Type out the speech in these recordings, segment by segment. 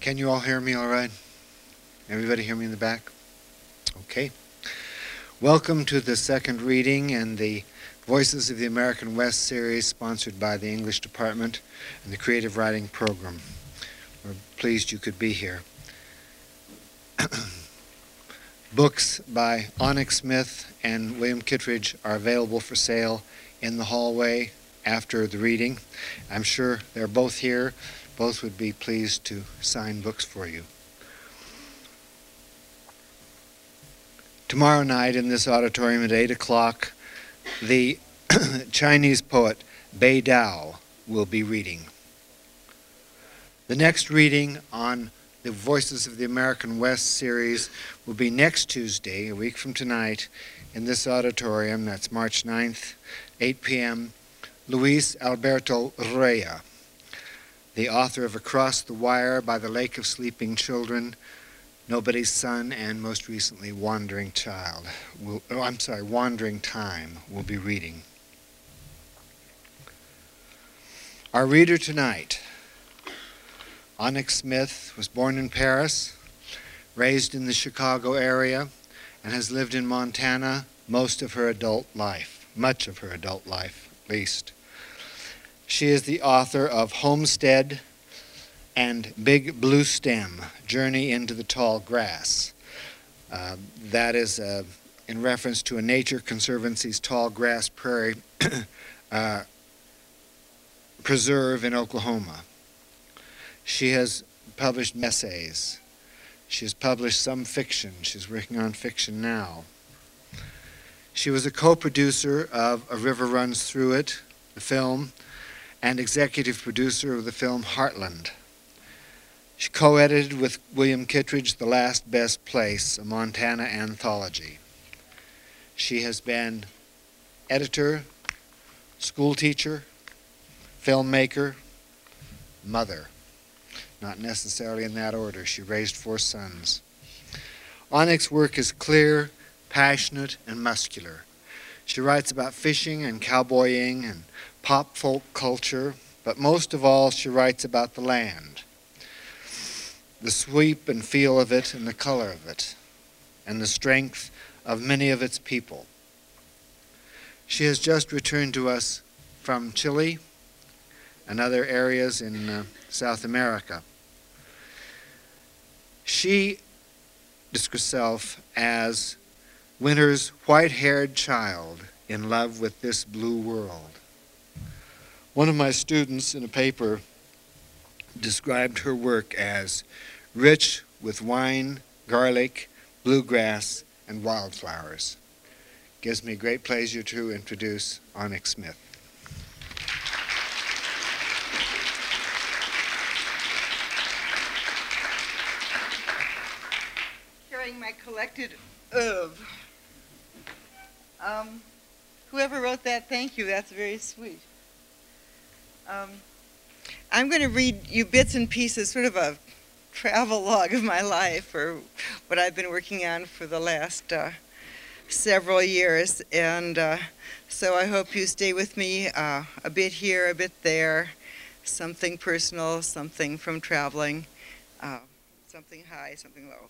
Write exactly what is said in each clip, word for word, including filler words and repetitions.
Can you all hear me all right? Everybody hear me in the back? Okay. Welcome to the second reading in the Voices of the American West series sponsored by the English Department and the Creative Writing Program. We're pleased you could be here. Books by Onyx Smith and William Kittredge are available for sale in the hallway after the reading. I'm sure they're both here. Both would be pleased to sign books for you. Tomorrow night in this auditorium at eight o'clock, the Chinese poet Bei Dao will be reading. The next reading on the Voices of the American West series will be next Tuesday, a week from tonight, in this auditorium. That's March ninth, eight p m Luis Alberto Rea, the author of Across the Wire, By the Lake of Sleeping Children, Nobody's Son, and most recently Wandering Child. Will, oh, I'm sorry, Wandering Time will be reading. Our reader tonight, Onyx Smith, was born in Paris, raised in the Chicago area, and has lived in Montana most of her adult life, much of her adult life, at least. She is the author of Homestead and Big Blue Stem, Journey into the Tall Grass. Uh, that is uh, in reference to a Nature Conservancy's tall grass prairie uh, preserve in Oklahoma. She has published essays. She has published some fiction. She's working on fiction now. She was a co-producer of A River Runs Through It, the film, and executive producer of the film Heartland. She co-edited with William Kittredge The Last Best Place, a Montana anthology. She has been editor, school teacher, filmmaker, mother. Not necessarily in that order. She raised four sons. Onyx's work is clear, passionate, and muscular. She writes about fishing and cowboying and pop folk culture, but most of all she writes about the land, the sweep and feel of it and the color of it, and the strength of many of its people. She has just returned to us from Chile and other areas in uh, South America. She describes herself as winter's white-haired child in love with this blue world. One of my students in a paper described her work as rich with wine, garlic, bluegrass, and wildflowers. Gives me great pleasure to introduce Onyx Smith. Carrying my collected oeuvre. Um, whoever wrote that, thank you. That's very sweet. Um, I'm going to read you bits and pieces, sort of a travel log of my life, or what I've been working on for the last uh, several years. And uh, so I hope you stay with me uh, a bit here, a bit there, something personal, something from traveling, uh, something high, something low.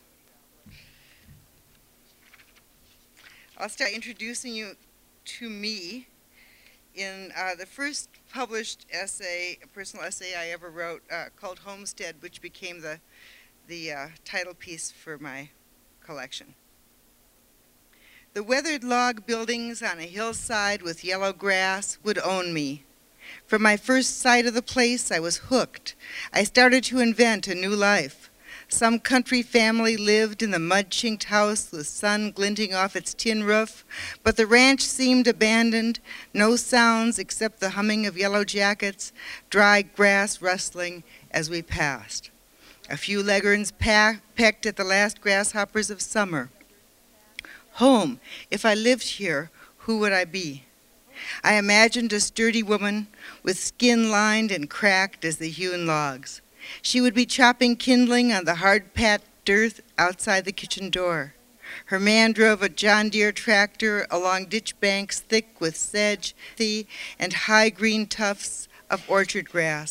I'll start introducing you to me. In uh, the first published essay, a personal essay I ever wrote, uh, called Homestead, which became the, the uh, title piece for my collection. The weathered log buildings on a hillside with yellow grass would own me. From my first sight of the place, I was hooked. I started to invent a new life. Some country family lived in the mud-chinked house with sun glinting off its tin roof, but the ranch seemed abandoned, no sounds except the humming of yellow jackets, dry grass rustling as we passed. A few leghorns pecked at the last grasshoppers of summer. Home, if I lived here, who would I be? I imagined a sturdy woman with skin lined and cracked as the hewn logs. She would be chopping kindling on the hard-packed dirt outside the kitchen door. Her man drove a John Deere tractor along ditch banks thick with sedge and high green tufts of orchard grass.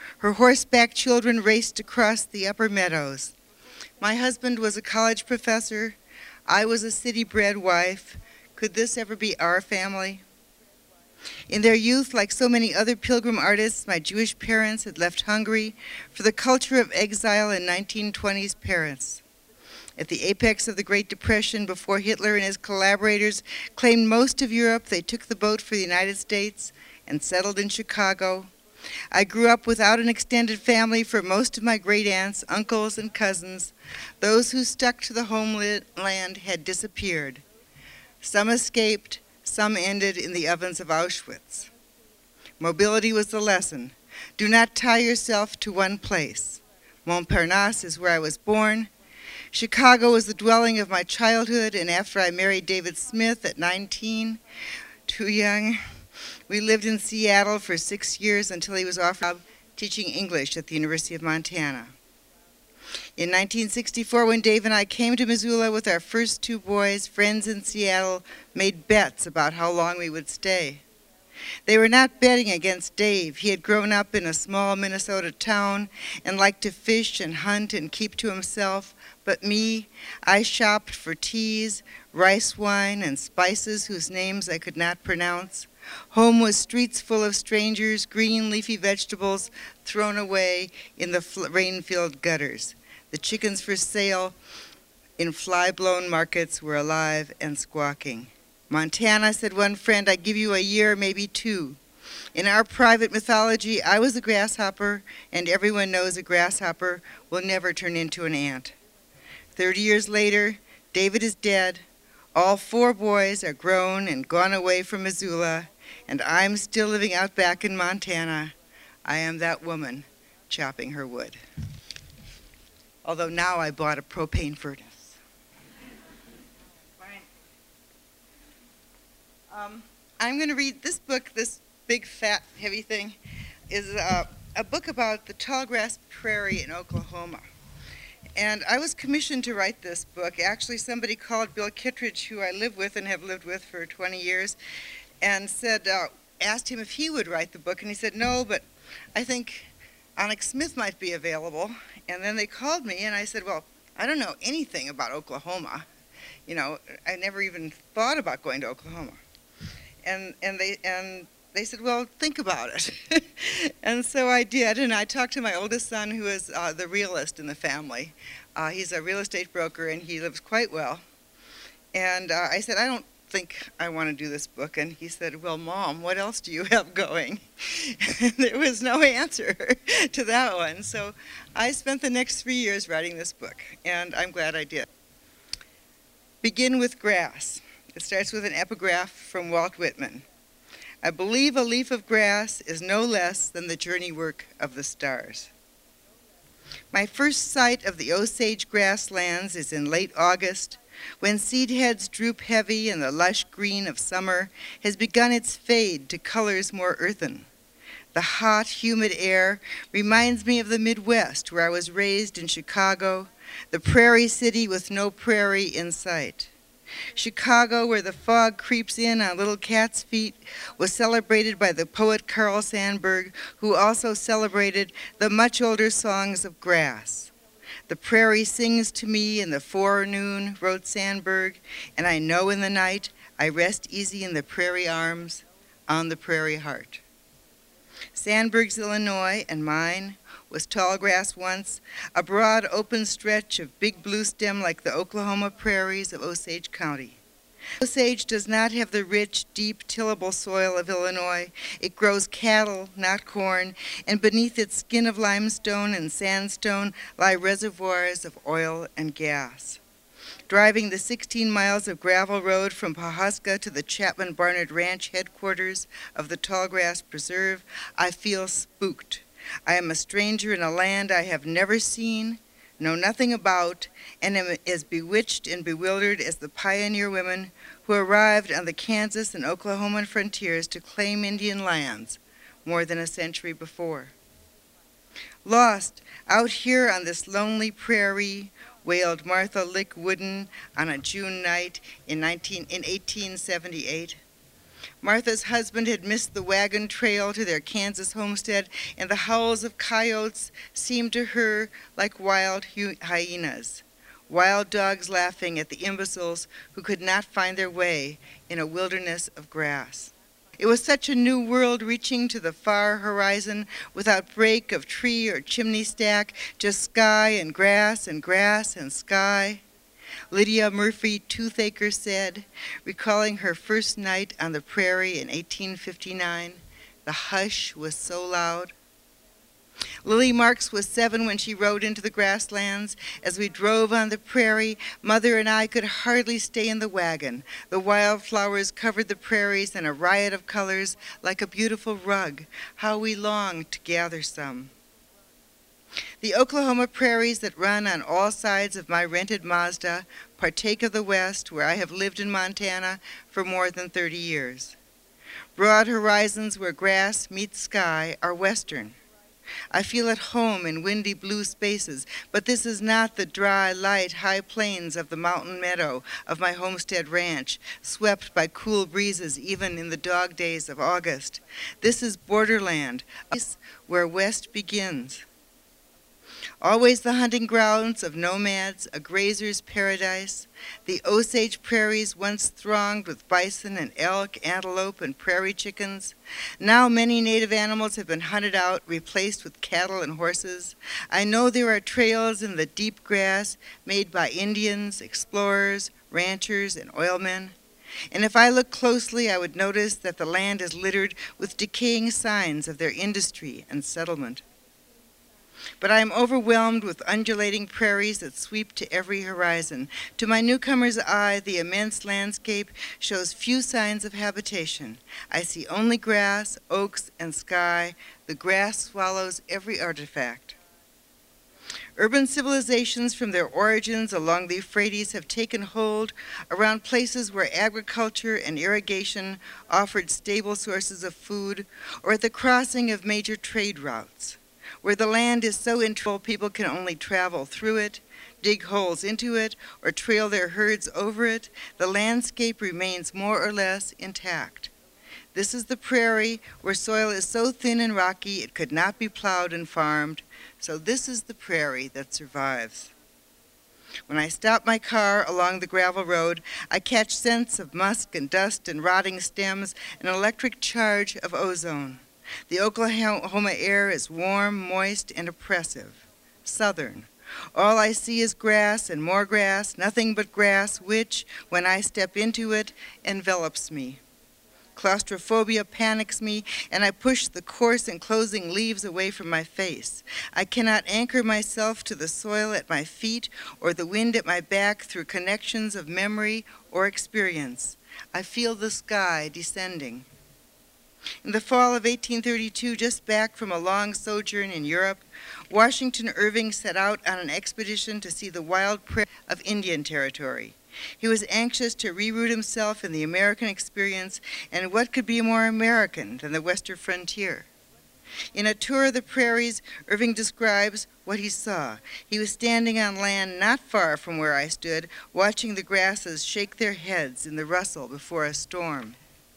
Her horseback children raced across the upper meadows. My husband was a college professor. I was a city-bred wife. Could this ever be our family? In their youth, like so many other pilgrim artists, my Jewish parents had left Hungary for the culture of exile in nineteen twenties Paris. At the apex of the Great Depression, before Hitler and his collaborators claimed most of Europe, they took the boat for the United States and settled in Chicago. I grew up without an extended family for most of my great-aunts, uncles, and cousins. Those who stuck to the homeland had disappeared. Some escaped, some ended in the ovens of Auschwitz. Mobility was the lesson. Do not tie yourself to one place. Montparnasse is where I was born. Chicago was the dwelling of my childhood, and after I married David Smith at nineteen, too young, we lived in Seattle for six years until he was offered teaching English at the University of Montana. In nineteen sixty-four, when Dave and I came to Missoula with our first two boys, friends in Seattle made bets about how long we would stay. They were not betting against Dave. He had grown up in a small Minnesota town and liked to fish and hunt and keep to himself. But me, I shopped for teas, rice wine, and spices whose names I could not pronounce. Home was streets full of strangers, green leafy vegetables thrown away in the rain-filled gutters. The chickens for sale in fly-blown markets were alive and squawking. Montana, said one friend, I give you a year, maybe two. In our private mythology, I was a grasshopper, and everyone knows a grasshopper will never turn into an ant. Thirty years later, David is dead. All four boys are grown and gone away from Missoula, and I'm still living out back in Montana. I am that woman chopping her wood. Although now I bought a propane furnace. Um, I'm going to read this book, this big, fat, heavy thing, is uh, a book about the tallgrass prairie in Oklahoma. And I was commissioned to write this book. Actually, somebody called Bill Kittredge, who I live with and have lived with for twenty years, and said, uh, asked him if he would write the book, and he said, no, but I think Onyx Smith might be available. And then they called me, and I said, well, I don't know anything about Oklahoma. You know, I never even thought about going to Oklahoma. And, and, they, and they said, well, think about it. And so I did, and I talked to my oldest son, who is uh, the realist in the family. Uh, he's a real estate broker, and he lives quite well. And uh, I said, I don't think I want to do this book. And he said, well, Mom, what else do you have going? And there was no answer to that one. So I spent the next three years writing this book, and I'm glad I did. Begin with grass. It starts with an epigraph from Walt Whitman. I believe a leaf of grass is no less than the journey work of the stars. My first sight of the Osage grasslands is in late August, when seed heads droop heavy and the lush green of summer has begun its fade to colors more earthen. The hot, humid air reminds me of the Midwest, where I was raised in Chicago, the prairie city with no prairie in sight. Chicago, where the fog creeps in on little cat's feet, was celebrated by the poet Carl Sandburg, who also celebrated the much older songs of grass. The prairie sings to me in the forenoon, wrote Sandburg, and I know in the night I rest easy in the prairie arms, on the prairie heart. Sandburg's Illinois, and mine, was tall grass once, a broad open stretch of big blue stem like the Oklahoma prairies of Osage County. Osage does not have the rich, deep, tillable soil of Illinois. It grows cattle, not corn, and beneath its skin of limestone and sandstone lie reservoirs of oil and gas. Driving the sixteen miles of gravel road from Pawhuska to the Chapman Barnard Ranch headquarters of the Tallgrass Preserve, I feel spooked. I am a stranger in a land I have never seen, know nothing about, and am as bewitched and bewildered as the pioneer women who arrived on the Kansas and Oklahoma frontiers to claim Indian lands more than a century before. Lost out here on this lonely prairie, wailed Martha Lick Wooden on a June night in, nineteen, in eighteen seventy-eight. Martha's husband had missed the wagon trail to their Kansas homestead, and the howls of coyotes seemed to her like wild hyenas, wild dogs laughing at the imbeciles who could not find their way in a wilderness of grass. It was such a new world reaching to the far horizon without break of tree or chimney stack, just sky and grass and grass and sky. Lydia Murphy Toothaker said, recalling her first night on the prairie in eighteen fifty-nine, the hush was so loud. Lily Marks was seven when she rode into the grasslands. As we drove on the prairie, Mother and I could hardly stay in the wagon. The wildflowers covered the prairies in a riot of colors like a beautiful rug. How we longed to gather some. The Oklahoma prairies that run on all sides of my rented Mazda partake of the West, where I have lived in Montana for more than thirty years. Broad horizons where grass meets sky are Western. I feel at home in windy blue spaces, but this is not the dry, light, high plains of the mountain meadow of my homestead ranch, swept by cool breezes even in the dog days of August. This is borderland, a place where West begins. Always the hunting grounds of nomads, a grazer's paradise, the Osage prairies once thronged with bison and elk, antelope, and prairie chickens. Now many native animals have been hunted out, replaced with cattle and horses. I know there are trails in the deep grass made by Indians, explorers, ranchers, and oilmen. And if I look closely, I would notice that the land is littered with decaying signs of their industry and settlement. But I am overwhelmed with undulating prairies that sweep to every horizon. To my newcomer's eye, the immense landscape shows few signs of habitation. I see only grass, oaks, and sky. The grass swallows every artifact. Urban civilizations from their origins along the Euphrates have taken hold around places where agriculture and irrigation offered stable sources of food, or at the crossing of major trade routes. Where the land is so intricate people can only travel through it, dig holes into it, or trail their herds over it, the landscape remains more or less intact. This is the prairie where soil is so thin and rocky it could not be plowed and farmed, so this is the prairie that survives. When I stop my car along the gravel road, I catch scents of musk and dust and rotting stems, an electric charge of ozone. The Oklahoma air is warm, moist, and oppressive, southern. All I see is grass and more grass, nothing but grass, which, when I step into it, envelops me. Claustrophobia panics me, and I push the coarse enclosing leaves away from my face. I cannot anchor myself to the soil at my feet or the wind at my back through connections of memory or experience. I feel the sky descending. In the fall of eighteen thirty-two, just back from a long sojourn in Europe, Washington Irving set out on an expedition to see the wild prairie of Indian Territory. He was anxious to reroot himself in the American experience, and what could be more American than the western frontier? In a tour of the prairies, Irving describes what he saw. He was standing on land not far from where I stood, watching the grasses shake their heads in the rustle before a storm.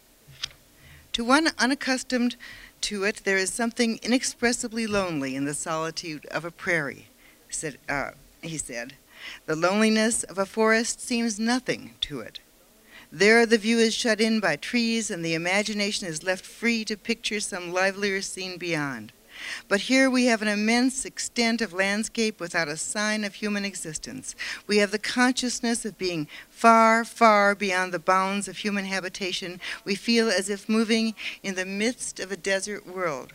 To one unaccustomed to it, there is something inexpressibly lonely in the solitude of a prairie, said, uh, he said. The loneliness of a forest seems nothing to it. There the view is shut in by trees, and the imagination is left free to picture some livelier scene beyond. But here we have an immense extent of landscape without a sign of human existence. We have the consciousness of being far, far beyond the bounds of human habitation. We feel as if moving in the midst of a desert world.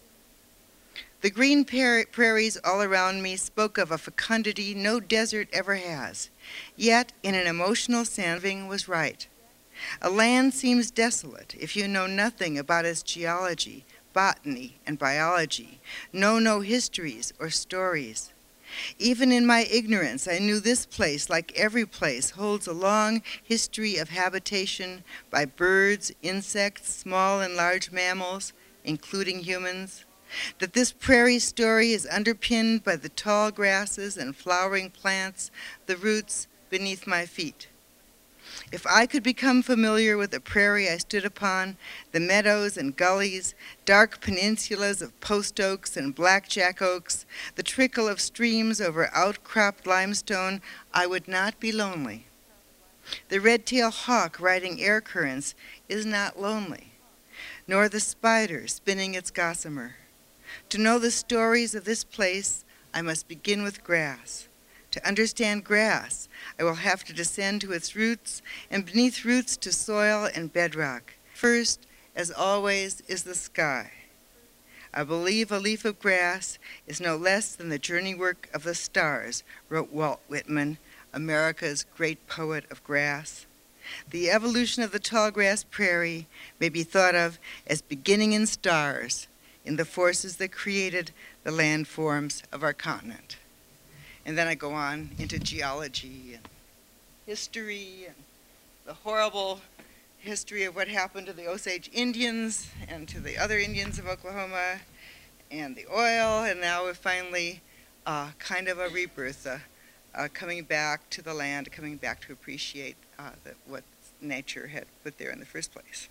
The green prairies all around me spoke of a fecundity no desert ever has. Yet, in an emotional sense, Irving was right. A land seems desolate if you know nothing about its geology, botany, and biology, know no histories or stories. Even in my ignorance, I knew this place, like every place, holds a long history of habitation by birds, insects, small and large mammals, including humans. That this prairie story is underpinned by the tall grasses and flowering plants, the roots beneath my feet. If I could become familiar with the prairie I stood upon, the meadows and gullies, dark peninsulas of post oaks and blackjack oaks, the trickle of streams over outcropped limestone, I would not be lonely. The red-tailed hawk riding air currents is not lonely, nor the spider spinning its gossamer. To know the stories of this place, I must begin with grass. To understand grass, I will have to descend to its roots, and beneath roots to soil and bedrock. First, as always, is the sky. I believe a leaf of grass is no less than the journey work of the stars, wrote Walt Whitman, America's great poet of grass. The evolution of the tallgrass prairie may be thought of as beginning in stars, in the forces that created the landforms of our continent. And then I go on into geology and history and the horrible history of what happened to the Osage Indians and to the other Indians of Oklahoma and the oil, and now we're finally uh, kind of a rebirth, uh, uh, coming back to the land, coming back to appreciate uh, the, what nature had put there in the first place.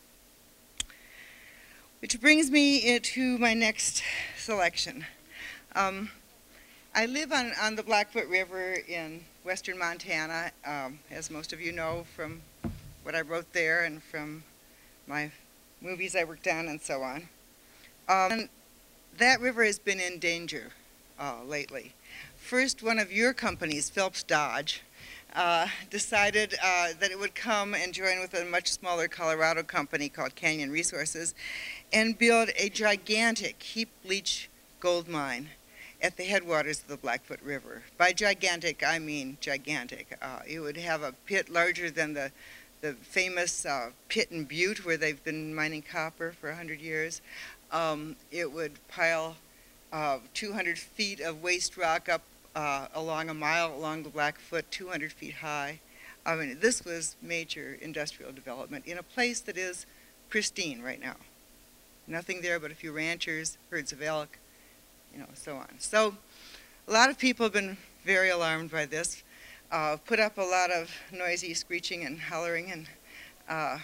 Which brings me to my next selection. Um, I live on, on the Blackfoot River in western Montana, um, as most of you know from what I wrote there and from my movies I worked on and so on. Um, and that river has been in danger uh, lately. First, one of your companies, Phelps Dodge, uh, decided uh, that it would come and join with a much smaller Colorado company called Canyon Resources and build a gigantic heap leach gold mine at the headwaters of the Blackfoot River. By gigantic, I mean gigantic. Uh, it would have a pit larger than the, the famous uh, pit in Butte where they've been mining copper for one hundred years. Um, it would pile uh, two hundred feet of waste rock up uh, along a mile along the Blackfoot, two hundred feet high. I mean, this was major industrial development in a place that is pristine right now. Nothing there but a few ranchers, herds of elk, you know, so on. So a lot of people have been very alarmed by this, uh, put up a lot of noisy screeching and hollering and uh,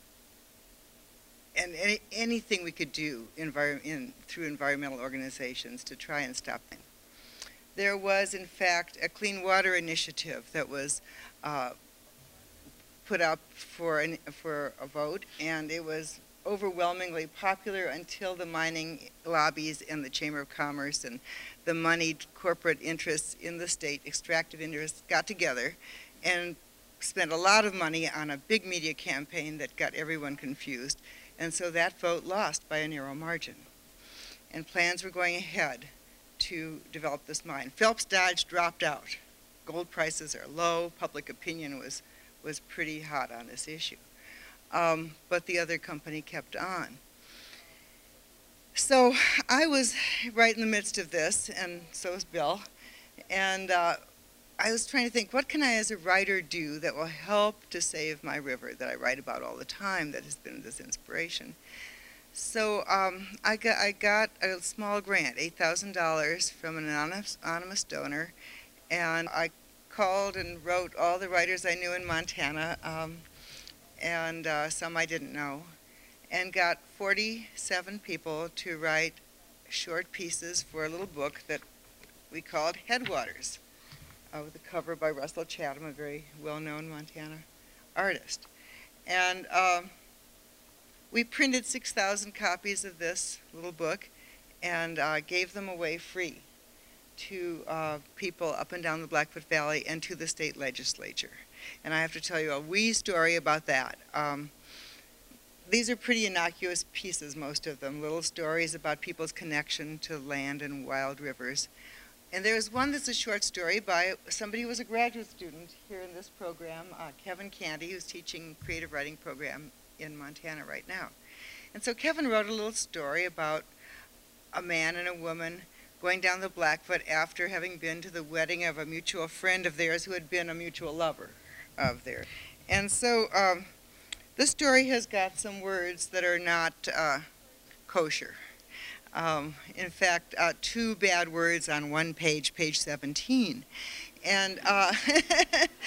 and any, anything we could do envir in, through environmental organizations to try and stop it. There was, in fact, a clean water initiative that was uh, put up for, an, for a vote, and it was overwhelmingly popular until the mining lobbies and the Chamber of Commerce and the moneyed corporate interests in the state, extractive interests, got together and spent a lot of money on a big media campaign that got everyone confused. And so that vote lost by a narrow margin. And plans were going ahead to develop this mine. Phelps Dodge dropped out. Gold prices are low. Public opinion was, was pretty hot on this issue. Um, but the other company kept on. So I was right in the midst of this, and so was Bill. And uh, I was trying to think, what can I as a writer do that will help to save my river that I write about all the time that has been this inspiration? So um, I, got, I got a small grant, eight thousand dollars from an anonymous, anonymous donor, and I called and wrote all the writers I knew in Montana, um, and uh, some I didn't know, and got forty-seven people to write short pieces for a little book that we called Headwaters, uh, with a cover by Russell Chatham, a very well-known Montana artist. And um, we printed six thousand copies of this little book and uh, gave them away free to uh, people up and down the Blackfoot Valley and to the state legislature. And I have to tell you a wee story about that. Um, these are pretty innocuous pieces, most of them, little stories about people's connection to land and wild rivers. And there's one that's a short story by somebody who was a graduate student here in this program, uh, Kevin Candy, who's teaching creative writing program in Montana right now. And so Kevin wrote a little story about a man and a woman going down the Blackfoot after having been to the wedding of a mutual friend of theirs who had been a mutual lover of theirs. And so um, this story has got some words that are not uh, kosher. Um, in fact, uh, two bad words on one page, page seventeen. And, uh,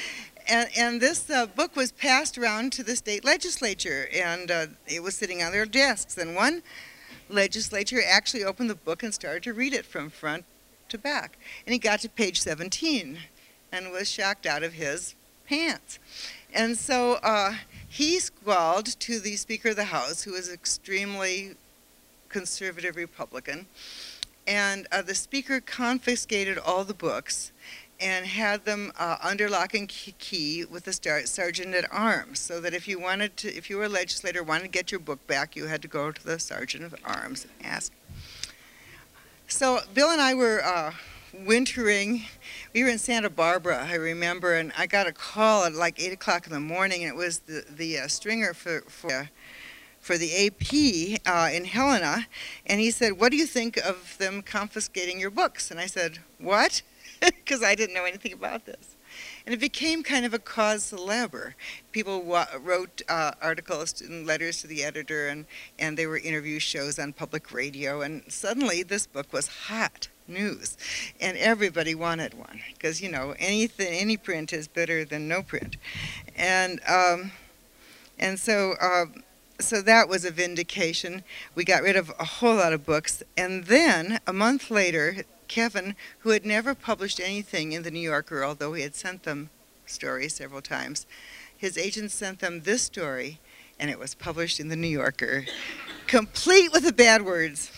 and, and this uh, book was passed around to the state legislature, and uh, it was sitting on their desks. And one legislature actually opened the book and started to read it from front to back. And he got to page seventeen and was shocked out of his pants. And so uh, he squalled to the Speaker of the House, who was extremely conservative Republican, and uh, the Speaker confiscated all the books and had them uh, under lock and key with the star sergeant at arms, so that if you wanted to, if you were a legislator, wanted to get your book back, you had to go to the sergeant at arms and ask. So Bill and I were uh, wintering. We were in Santa Barbara, I remember, and I got a call at like eight o'clock in the morning, and it was the the uh, stringer for for. Uh, for the A P uh, in Helena, and he said, "What do you think of them confiscating your books?" And I said, "What?" Because I didn't know anything about this. And it became kind of a cause célèbre. People wa wrote uh, articles and letters to the editor, and, and there were interview shows on public radio, and suddenly this book was hot news, and everybody wanted one, because, you know, anything, any print is better than no print. And, um, and so... Uh, So that was a vindication. We got rid of a whole lot of books. And then, a month later, Kevin, who had never published anything in the New Yorker, although he had sent them stories several times, his agent sent them this story, and it was published in the New Yorker, complete with the bad words.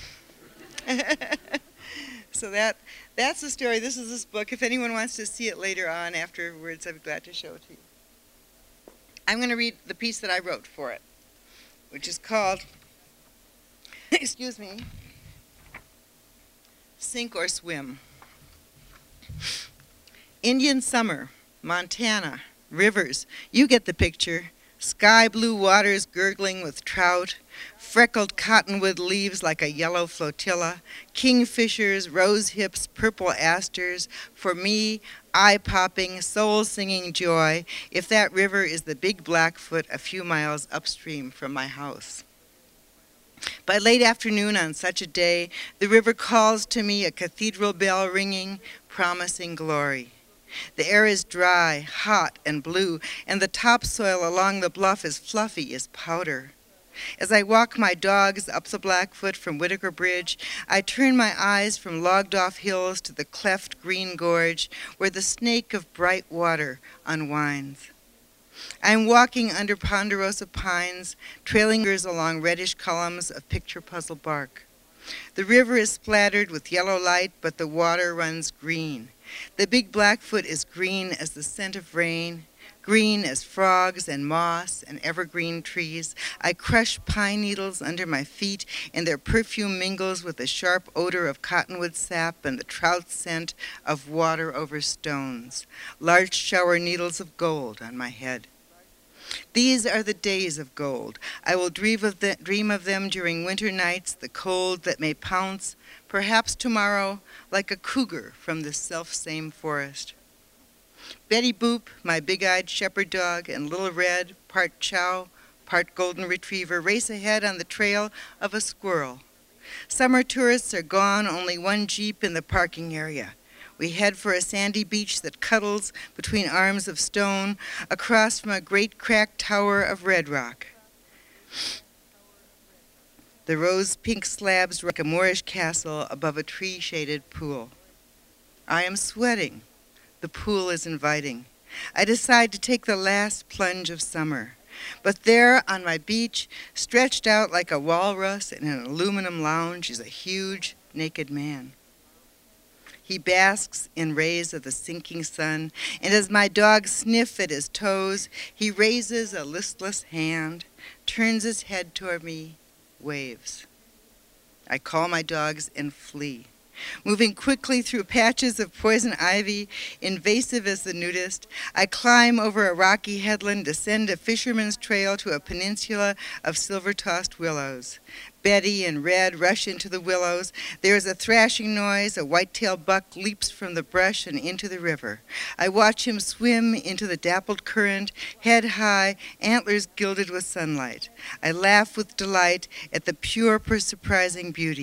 So that that's the story. This is this book. If anyone wants to see it later on afterwards, I'd be glad to show it to you. I'm going to read the piece that I wrote for it, which is called, excuse me, Sink or Swim. Indian summer, Montana, rivers, you get the picture. Sky blue waters gurgling with trout, freckled cottonwood leaves like a yellow flotilla, kingfishers, rose hips, purple asters, for me, eye-popping, soul-singing joy, if that river is the Big Blackfoot a few miles upstream from my house. By late afternoon on such a day, the river calls to me, a cathedral bell ringing, promising glory. The air is dry, hot, and blue, and the topsoil along the bluff is fluffy as powder. As I walk my dogs up the Blackfoot from Whitaker Bridge, I turn my eyes from logged-off hills to the cleft green gorge, where the snake of bright water unwinds. I am walking under ponderosa pines, trailing fingers along reddish columns of picture puzzle bark. The river is splattered with yellow light, but the water runs green. The Big Blackfoot is green as the scent of rain, green as frogs and moss and evergreen trees. I crush pine needles under my feet, and their perfume mingles with the sharp odor of cottonwood sap and the trout scent of water over stones. Large shower needles of gold on my head. These are the days of gold. I will dream of, the, dream of them during winter nights, the cold that may pounce, perhaps tomorrow, like a cougar from this self-same forest. Betty Boop, my big-eyed shepherd dog, and Little Red, part chow, part golden retriever, race ahead on the trail of a squirrel. Summer tourists are gone, only one Jeep in the parking area. We head for a sandy beach that cuddles between arms of stone across from a great cracked tower of red rock. The rose-pink slabs like a Moorish castle above a tree-shaded pool. I am sweating. The pool is inviting. I decide to take the last plunge of summer. But there on my beach, stretched out like a walrus in an aluminum lounge, is a huge, naked man. He basks in rays of the sinking sun, and as my dogs sniff at his toes, he raises a listless hand, turns his head toward me, waves. I call my dogs and flee. Moving quickly through patches of poison ivy, invasive as the nudist, I climb over a rocky headland, descend a fisherman's trail to a peninsula of silver-tossed willows. Betty and Red rush into the willows. There is a thrashing noise. A white-tailed buck leaps from the brush and into the river. I watch him swim into the dappled current, head high, antlers gilded with sunlight. I laugh with delight at the pure, surprising beauty.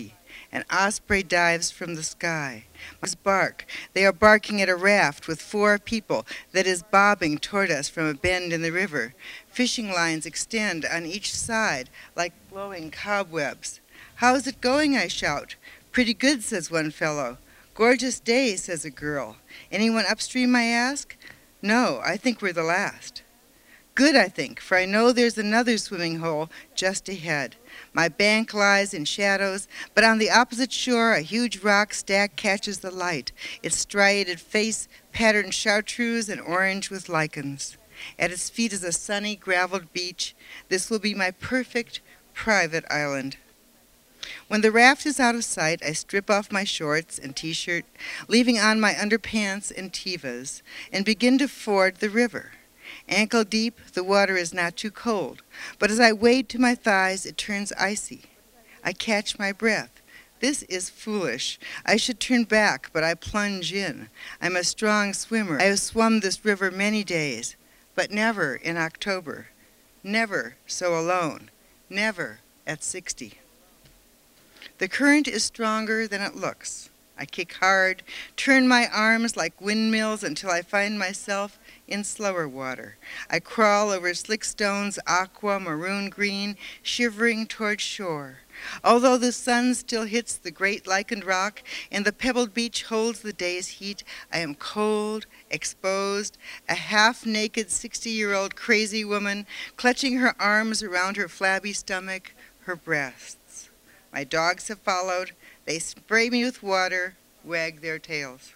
An osprey dives from the sky. Must bark. They are barking at a raft with four people that is bobbing toward us from a bend in the river. Fishing lines extend on each side like glowing cobwebs. How's it going, I shout. Pretty good, says one fellow. Gorgeous day, says a girl. Anyone upstream, I ask? No, I think we're the last. Good, I think, for I know there's another swimming hole just ahead. My bank lies in shadows, but on the opposite shore a huge rock stack catches the light, its striated face patterned chartreuse and orange with lichens. At its feet is a sunny, graveled beach. This will be my perfect private island. When the raft is out of sight, I strip off my shorts and t-shirt, leaving on my underpants and tivas, and begin to ford the river. Ankle deep, the water is not too cold, but as I wade to my thighs, it turns icy. I catch my breath. This is foolish. I should turn back, but I plunge in. I'm a strong swimmer. I have swum this river many days, but never in October. Never so alone. Never at sixty. The current is stronger than it looks. I kick hard, turn my arms like windmills until I find myself in slower water. I crawl over slick stones, aqua, maroon green, shivering toward shore. Although the sun still hits the great lichened rock and the pebbled beach holds the day's heat, I am cold, exposed, a half-naked sixty-year-old crazy woman clutching her arms around her flabby stomach, her breasts. My dogs have followed. They spray me with water, wag their tails.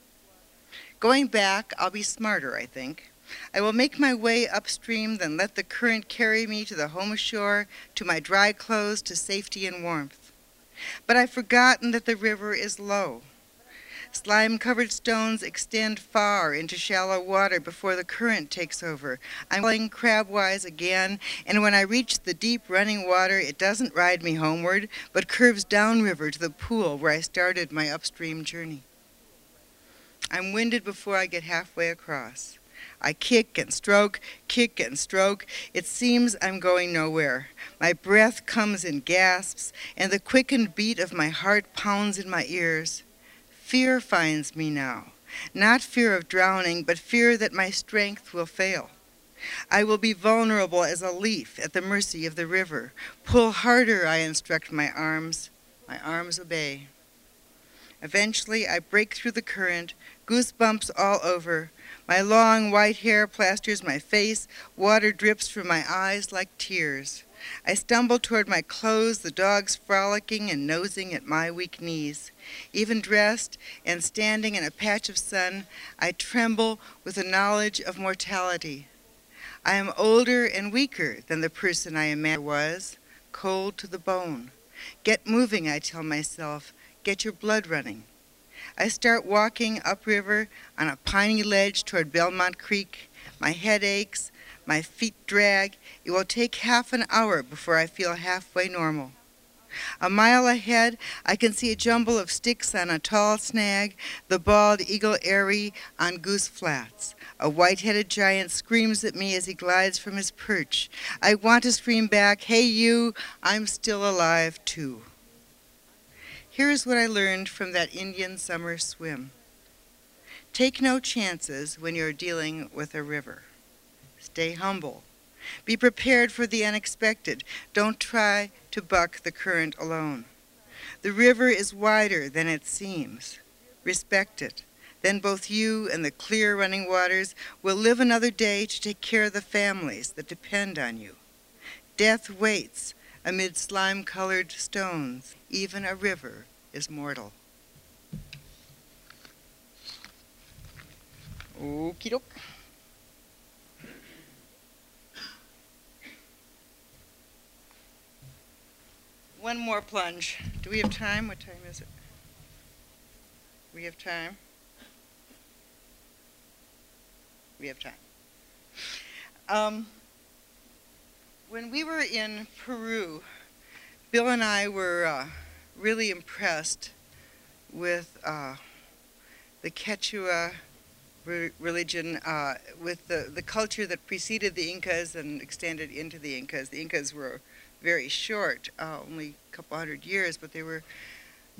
Going back, I'll be smarter, I think. I will make my way upstream, then let the current carry me to the home shore, to my dry clothes, to safety and warmth. But I've forgotten that the river is low. Slime-covered stones extend far into shallow water before the current takes over. I'm falling crabwise again, and when I reach the deep running water, it doesn't ride me homeward, but curves downriver to the pool where I started my upstream journey. I'm winded before I get halfway across. I kick and stroke, kick and stroke. It seems I'm going nowhere. My breath comes in gasps, and the quickened beat of my heart pounds in my ears. Fear finds me now, not fear of drowning, but fear that my strength will fail. I will be vulnerable as a leaf at the mercy of the river. Pull harder, I instruct my arms. My arms obey. Eventually, I break through the current, goosebumps all over. My long white hair plasters my face, water drips from my eyes like tears. I stumble toward my clothes, the dogs frolicking and nosing at my weak knees. Even dressed and standing in a patch of sun, I tremble with the knowledge of mortality. I am older and weaker than the person I imagined I was, cold to the bone. Get moving, I tell myself. Get your blood running. I start walking upriver on a piney ledge toward Belmont Creek. My head aches. My feet drag. It will take half an hour before I feel halfway normal. A mile ahead, I can see a jumble of sticks on a tall snag, the bald eagle eyrie on Goose Flats. A white-headed giant screams at me as he glides from his perch. I want to scream back, "Hey you, I'm still alive too." Here's what I learned from that Indian summer swim. Take no chances when you're dealing with a river. Stay humble. Be prepared for the unexpected. Don't try to buck the current alone. The river is wider than it seems. Respect it. Then both you and the clear running waters will live another day to take care of the families that depend on you. Death waits amid slime-colored stones. Even a river is mortal. Okie doke. One more plunge. Do we have time? What time is it? We have time. We have time. Um, when we were in Peru, Bill and I were uh, really impressed with uh, the Quechua re religion, uh, with the, the culture that preceded the Incas and extended into the Incas. The Incas were very short, uh, only a couple hundred years, but they were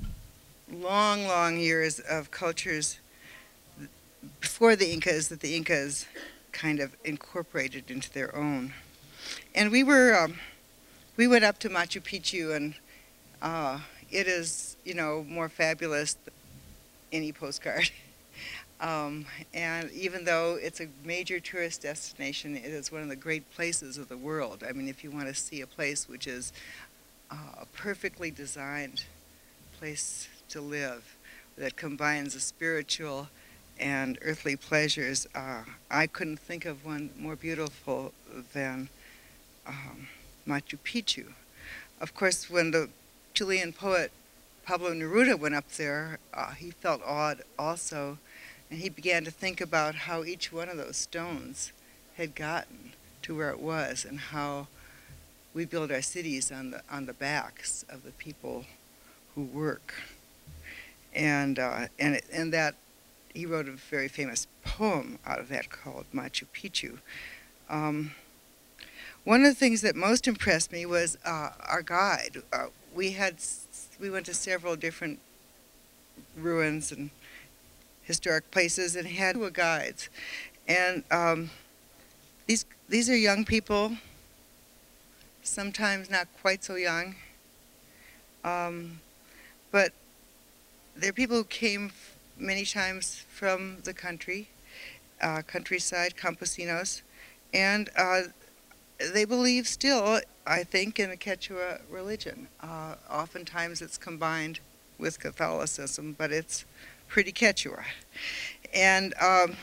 long, long years of cultures before the Incas that the Incas kind of incorporated into their own. And we were, um, we went up to Machu Picchu, and uh, it is, you know, more fabulous than any postcard. Um, and even though it's a major tourist destination, it is one of the great places of the world. I mean, if you want to see a place which is uh, a perfectly designed place to live that combines the spiritual and earthly pleasures, uh, I couldn't think of one more beautiful than um, Machu Picchu. Of course, when the Chilean poet Pablo Neruda went up there, uh, he felt awed also. And he began to think about how each one of those stones had gotten to where it was, and how we build our cities on the on the backs of the people who work. And uh, and it, and that he wrote a very famous poem out of that called Machu Picchu. Um, one of the things that most impressed me was uh, our guide. Uh, we had we went to several different ruins and historic places and had two guides, and um, these these are young people, sometimes not quite so young, um, but they're people who came f many times from the country, uh, countryside, campesinos, and uh, they believe still, I think, in the Quechua religion. Uh, oftentimes it's combined with Catholicism, but it's pretty Quechua. And um,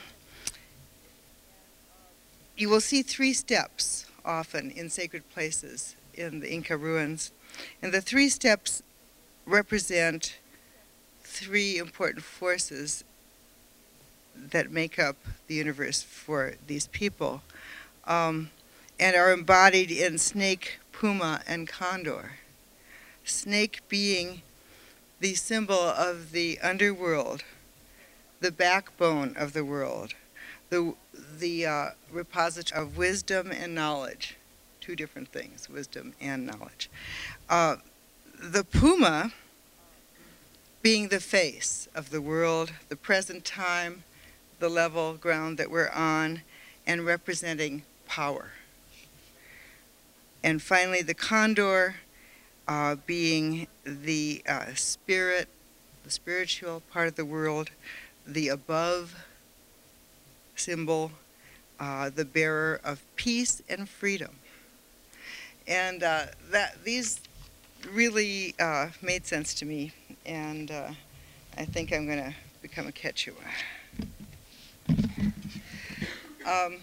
you will see three steps often in sacred places in the Inca ruins. And the three steps represent three important forces that make up the universe for these people, um, and are embodied in snake, puma, and condor. Snake being the symbol of the underworld, the backbone of the world, the, the uh, repository of wisdom and knowledge, two different things, wisdom and knowledge. Uh, the puma being the face of the world, the present time, the level ground that we're on, and representing power. And finally, the condor, Uh, being the uh, spirit, the spiritual part of the world, the above symbol, uh, the bearer of peace and freedom. And uh, that these really uh, made sense to me, and uh, I think I'm going to become a Quechua. Um,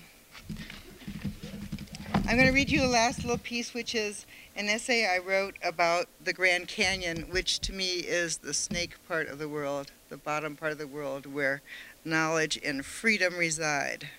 I'm going to read you a last little piece, which is an essay I wrote about the Grand Canyon, which to me is the snake part of the world, the bottom part of the world where knowledge and freedom reside,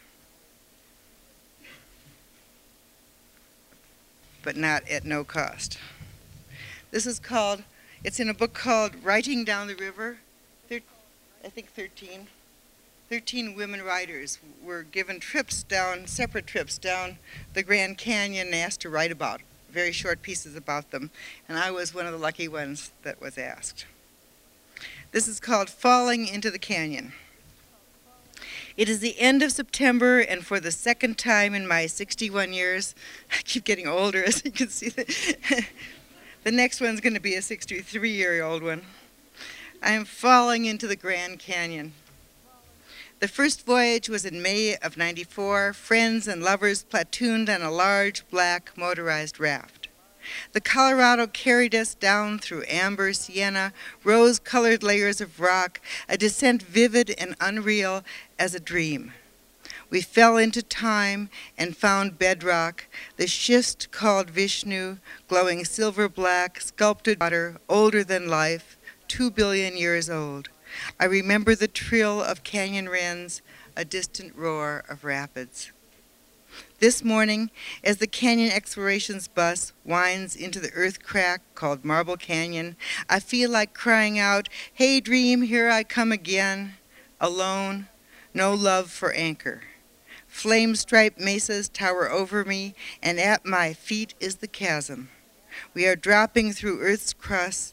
but not at no cost. This is called, it's in a book called Writing Down the River. Thir I think thirteen. thirteen women writers were given trips down, separate trips down the Grand Canyon and asked to write about very short pieces about them, and I was one of the lucky ones that was asked. This is called Falling into the Canyon. It is the end of September, and for the second time in my sixty-one years, I keep getting older, as you can see. The next one's going to be a sixty-three-year-old one. I am falling into the Grand Canyon. The first voyage was in May of ninety-four, friends and lovers platooned on a large black motorized raft. The Colorado carried us down through amber, sienna, rose-colored layers of rock, a descent vivid and unreal as a dream. We fell into time and found bedrock, the schist called Vishnu, glowing silver black, sculpted water, older than life, two billion years old. I remember the trill of canyon wrens, a distant roar of rapids. This morning, as the Canyon Explorations bus winds into the earth crack called Marble Canyon, I feel like crying out, "Hey dream, here I come again, alone, no love for anchor." Flame-striped mesas tower over me, and at my feet is the chasm. We are dropping through Earth's crust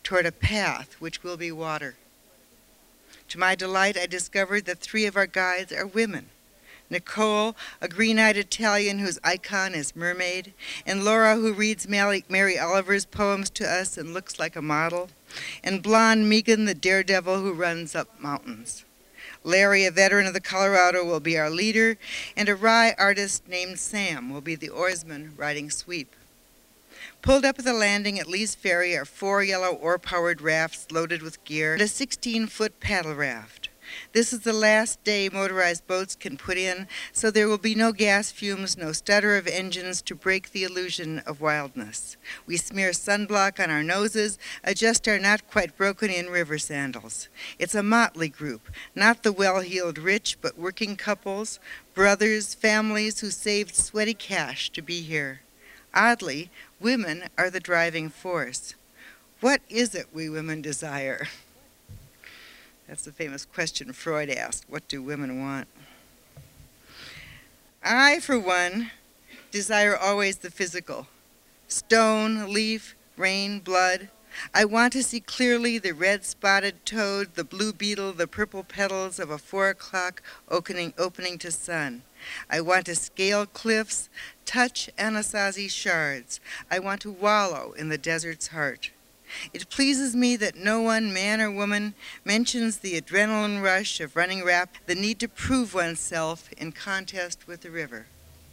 toward a path which will be water. To my delight, I discovered that three of our guides are women. Nicole, a green-eyed Italian whose icon is mermaid, and Laura, who reads Mary Oliver's poems to us and looks like a model, and blonde Megan, the daredevil who runs up mountains. Larry, a veteran of the Colorado, will be our leader, and a Rye artist named Sam will be the oarsman riding sweep. Pulled up at the landing at Lee's Ferry are four yellow oar-powered rafts loaded with gear and a sixteen-foot paddle raft. This is the last day motorized boats can put in, so there will be no gas fumes, no stutter of engines to break the illusion of wildness. We smear sunblock on our noses, adjust our not quite broken-in river sandals. It's a motley group, not the well-heeled rich, but working couples, brothers, families who saved sweaty cash to be here. Oddly, women are the driving force. What is it we women desire? That's the famous question Freud asked, what do women want? I, for one, desire always the physical. Stone, leaf, rain, blood. I want to see clearly the red-spotted toad, the blue beetle, the purple petals of a four o'clock opening, opening to sun. I want to scale cliffs, touch Anasazi shards. I want to wallow in the desert's heart. It pleases me that no one, man or woman, mentions the adrenaline rush of running rapid, the need to prove oneself in contest with the river.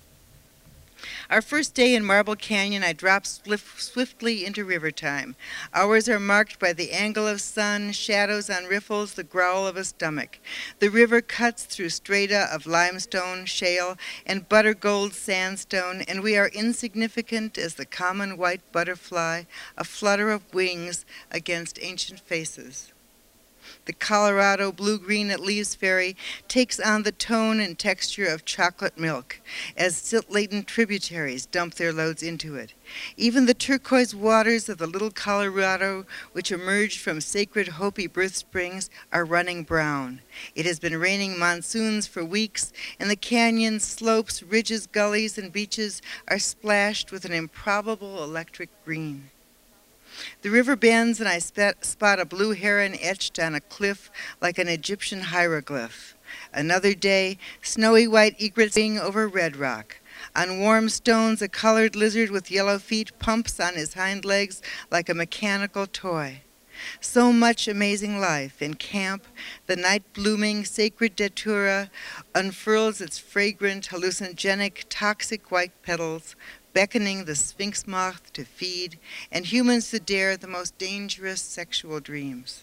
Our first day in Marble Canyon, I dropped swiftly into river time. Hours are marked by the angle of sun, shadows on riffles, the growl of a stomach. The river cuts through strata of limestone, shale, and butter gold sandstone, and we are insignificant as the common white butterfly, a flutter of wings against ancient faces. The Colorado blue-green at Lee's Ferry takes on the tone and texture of chocolate milk as silt-laden tributaries dump their loads into it. Even the turquoise waters of the Little Colorado, which emerged from sacred Hopi birth springs, are running brown. It has been raining monsoons for weeks, and the canyon's slopes, ridges, gullies, and beaches are splashed with an improbable electric green. The river bends, and I spot a blue heron etched on a cliff like an Egyptian hieroglyph. Another day, snowy white egrets sing over red rock. On warm stones, a colored lizard with yellow feet pumps on his hind legs like a mechanical toy. So much amazing life. In camp, the night-blooming sacred datura unfurls its fragrant, hallucinogenic, toxic white petals, beckoning the sphinx moth to feed, and humans to dare the most dangerous sexual dreams.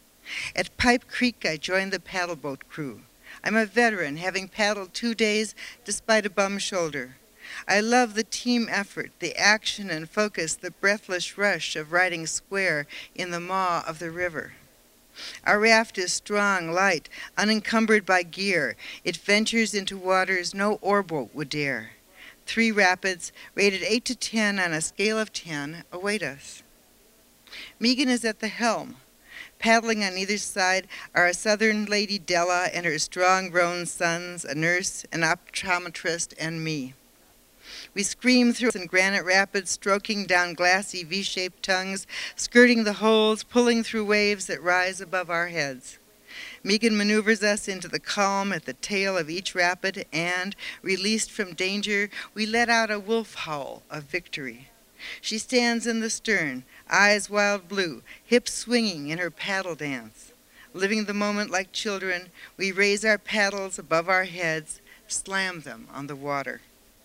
At Pipe Creek, I joined the paddle boat crew. I'm a veteran, having paddled two days despite a bum shoulder. I love the team effort, the action and focus, the breathless rush of riding square in the maw of the river. Our raft is strong, light, unencumbered by gear. It ventures into waters no oarboat would dare. Three rapids, rated eight to ten on a scale of ten, await us. Megan is at the helm. Paddling on either side are a Southern lady Della and her strong-grown sons, a nurse, an optometrist, and me. We scream through in granite rapids, stroking down glassy V-shaped tongues, skirting the holes, pulling through waves that rise above our heads. Megan maneuvers us into the calm at the tail of each rapid, and, released from danger, we let out a wolf howl of victory. She stands in the stern, eyes wild blue, hips swinging in her paddle dance. Living the moment like children, we raise our paddles above our heads, slam them on the water.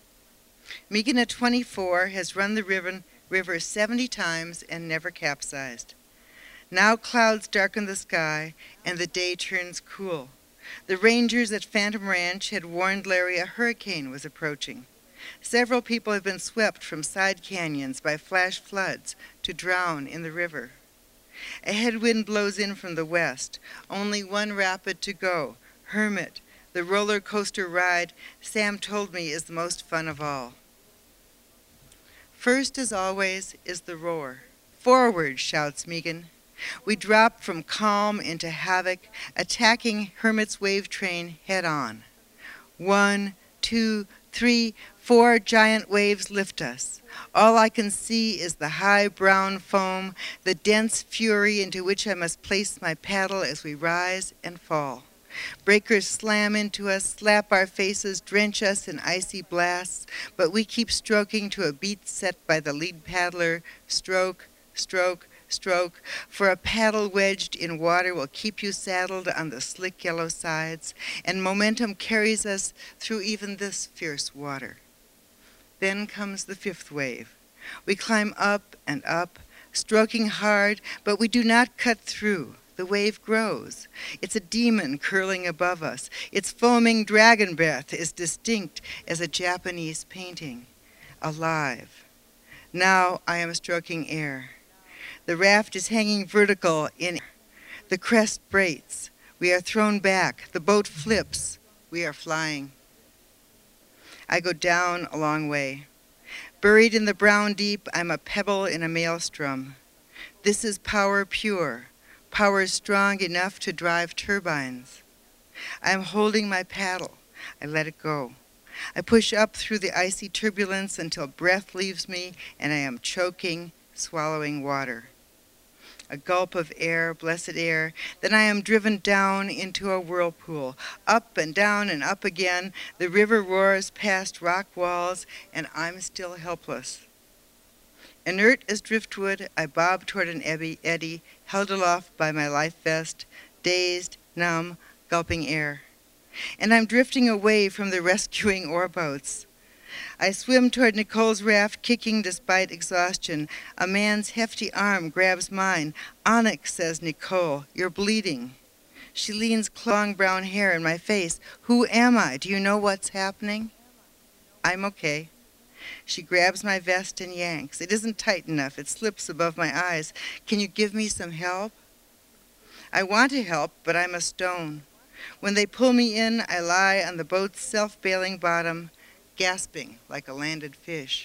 Megan, at twenty-four, has run the river, river seventy times and never capsized. Now clouds darken the sky, and the day turns cool. The rangers at Phantom Ranch had warned Larry a hurricane was approaching. Several people have been swept from side canyons by flash floods to drown in the river. A headwind blows in from the west. Only one rapid to go, Hermit, the roller coaster ride Sam told me is the most fun of all. First, as always, is the roar. Forward, shouts Megan. We drop from calm into havoc, attacking Hermit's wave train head on. One, two, Three, four giant waves lift us. All I can see is the high brown foam, the dense fury into which I must place my paddle as we rise and fall. Breakers slam into us, slap our faces, drench us in icy blasts, but we keep stroking to a beat set by the lead paddler, stroke, stroke, stroke, for a paddle wedged in water will keep you saddled on the slick yellow sides, and momentum carries us through even this fierce water. Then comes the fifth wave. We climb up and up, stroking hard, but we do not cut through. The wave grows. It's a demon curling above us. Its foaming dragon breath is distinct as a Japanese painting, alive. Now I am stroking air. The raft is hanging vertical in air. The crest breaks. We are thrown back. The boat flips. We are flying. I go down a long way. Buried in the brown deep, I'm a pebble in a maelstrom. This is power pure, power strong enough to drive turbines. I am holding my paddle. I let it go. I push up through the icy turbulence until breath leaves me and I am choking, swallowing water. A gulp of air, blessed air, then I am driven down into a whirlpool. Up and down and up again, the river roars past rock walls, and I'm still helpless. Inert as driftwood, I bob toward an eddy, held aloft by my life vest, dazed, numb, gulping air. And I'm drifting away from the rescuing oarboats. I swim toward Nicole's raft, kicking despite exhaustion. A man's hefty arm grabs mine. "Onyx," says Nicole, "you're bleeding." She leans long brown hair in my face. "Who am I? Do you know what's happening?" I'm okay. She grabs my vest and yanks. It isn't tight enough. It slips above my eyes. "Can you give me some help?" I want to help, but I'm a stone. When they pull me in, I lie on the boat's self-bailing bottom, gasping like a landed fish.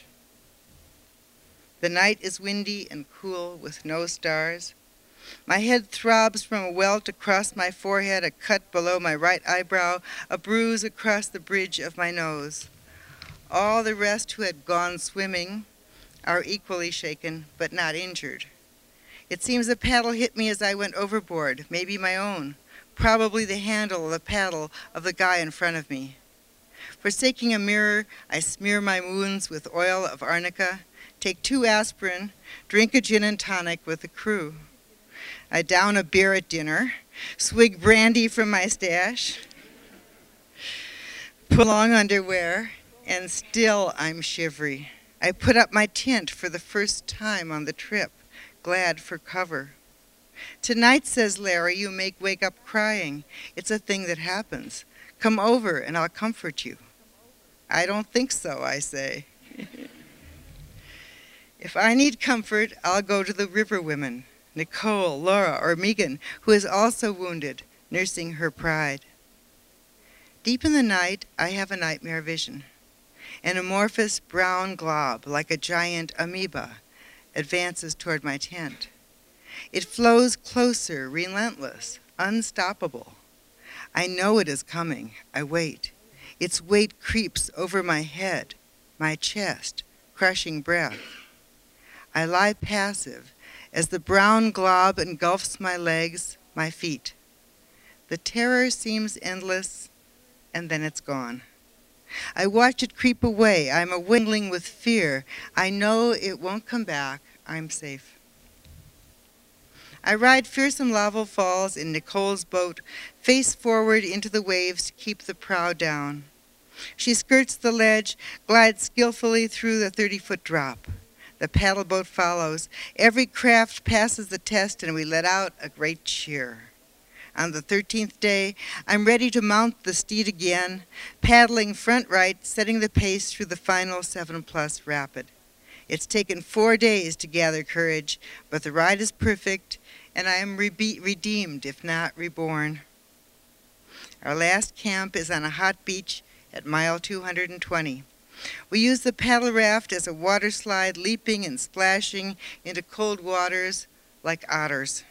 The night is windy and cool with no stars. My head throbs from a welt across my forehead, a cut below my right eyebrow, a bruise across the bridge of my nose. All the rest who had gone swimming are equally shaken, but not injured. It seems a paddle hit me as I went overboard, maybe my own, probably the handle of the paddle of the guy in front of me. Forsaking a mirror, I smear my wounds with oil of arnica, take two aspirin, drink a gin and tonic with the crew. I down a beer at dinner, swig brandy from my stash, put long underwear, and still I'm shivery. I put up my tent for the first time on the trip, glad for cover. "Tonight," says Larry, "you make wake up crying. It's a thing that happens. Come over and I'll comfort you." "I don't think so," I say. If I need comfort, I'll go to the river women, Nicole, Laura, or Megan, who is also wounded, nursing her pride. Deep in the night, I have a nightmare vision. An amorphous brown glob, like a giant amoeba, advances toward my tent. It flows closer, relentless, unstoppable. I know it is coming. I wait. Its weight creeps over my head, my chest, crushing breath. I lie passive as the brown glob engulfs my legs, my feet. The terror seems endless, and then it's gone. I watch it creep away. I'm a wingling with fear. I know it won't come back. I'm safe. I ride fearsome lava falls in Nicole's boat, face forward into the waves to keep the prow down. She skirts the ledge, glides skillfully through the thirty-foot drop. The paddle boat follows. Every craft passes the test, and we let out a great cheer. On the thirteenth day, I'm ready to mount the steed again, paddling front right, setting the pace through the final seven-plus rapid. It's taken four days to gather courage, but the ride is perfect, and I am re- redeemed, if not reborn. Our last camp is on a hot beach at mile two hundred twenty. We use the paddle raft as a water slide, leaping and splashing into cold waters like otters.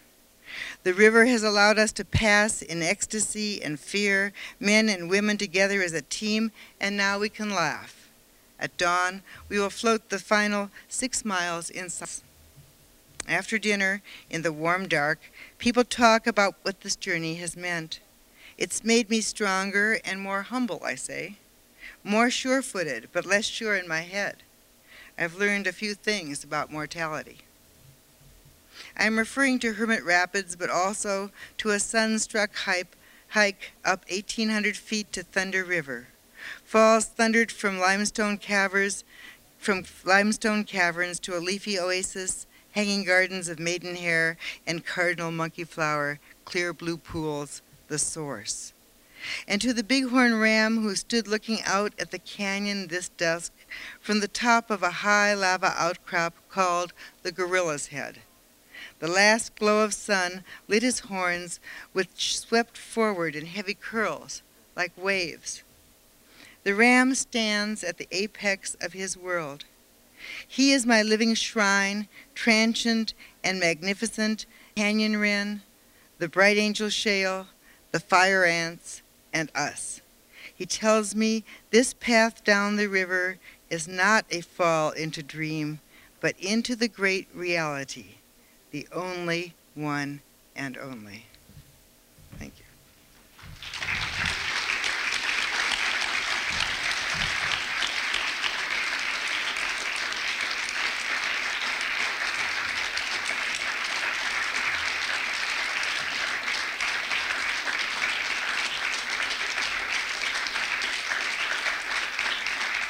The river has allowed us to pass in ecstasy and fear, men and women together as a team, and now we can laugh. At dawn, we will float the final six miles in silence. After dinner, in the warm dark, people talk about what this journey has meant. It's made me stronger and more humble, I say. More sure-footed, but less sure in my head. I've learned a few things about mortality. I'm referring to Hermit Rapids, but also to a sun-struck hike up eighteen hundred feet to Thunder River. Falls thundered from limestone caverns, from limestone caverns to a leafy oasis, hanging gardens of maidenhair and cardinal monkey flower, clear blue pools, the source. And to the bighorn ram who stood looking out at the canyon this dusk from the top of a high lava outcrop called the Gorilla's Head. The last glow of sun lit his horns, which swept forward in heavy curls like waves. The ram stands at the apex of his world. He is my living shrine, transient and magnificent, canyon wren, the bright angel shale, the fire ants, and us. He tells me this path down the river is not a fall into dream, but into the great reality, the only one and only. Thank you.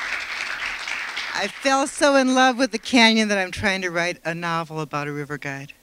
I fell so in love with the canyon that I'm trying to write a novel about a river guide.